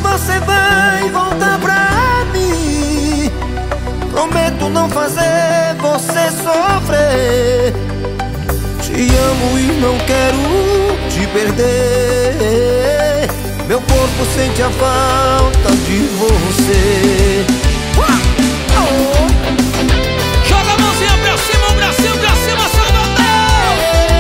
você vai voltar pra mim. Prometo não fazer você sofrer. Te amo e não quero te perder. Meu corpo sente a falta de você. Joga a mãozinha pra cima, o bracinho pra cima, Salvador.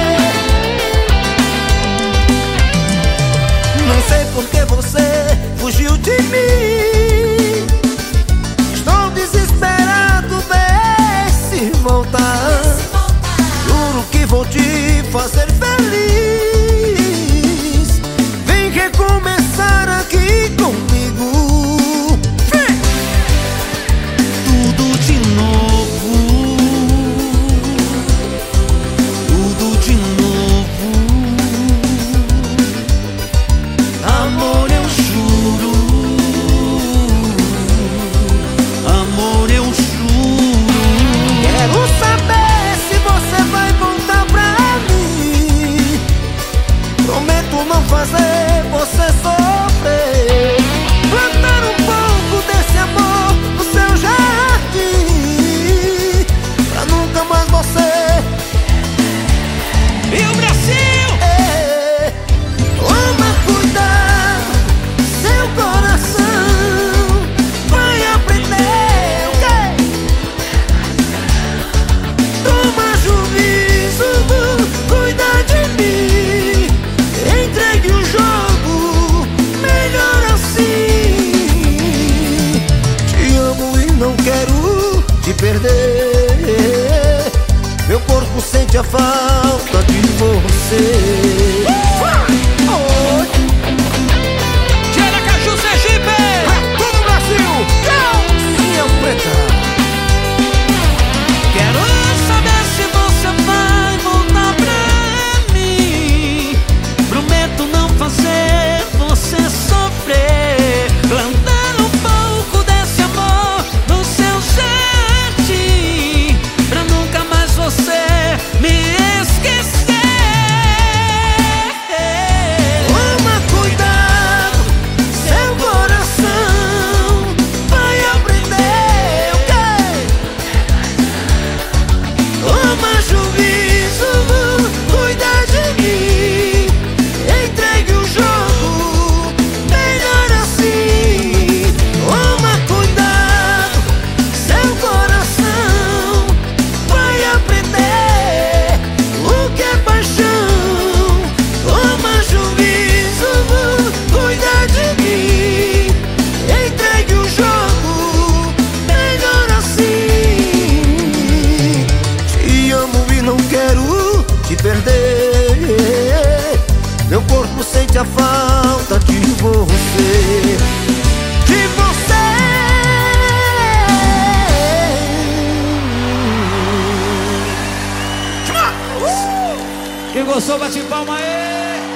Não sei por que você fugiu de mim. Estou desesperado, vê se voltar. Juro que vou te fazer feliz. Vem recomeçar aqui comigo. Vem! Tudo de novo. Tudo de novo. Amor, eu juro. Amor, eu juro. Quero saber se você vai voltar pra mim. Prometo não fazer você sofrer. Plantar um pouco desse amor no seu jardim, pra nunca mais você. E o Brasil? Toma cuidado, seu coração vai aprender o quê? Toma juízo, cuida de mim. Entregue o jogo, melhor assim. Te amo e não quero te perder. Meu corpo sente a falta de você. Tira Caju, Sergipe. Todo o Brasil, calcinha preta. Quero saber se você vai voltar pra mim. Prometo não fazer você sofrer. Plantar um pouco desse amor no seu jardim, pra nunca mais você me esquecer. Toma cuidado, seu coração vai aprender o quê? Toma juízo, cuida de mim. Entregue o jogo, melhor assim. Toma cuidado, seu coração vai aprender o que é paixão. Toma juízo, cuida de mim. Entregue o jogo, melhor assim. Te amo e não quero te perder. Meu corpo sente a falta de você. De você. Quem gostou, bate palma aí.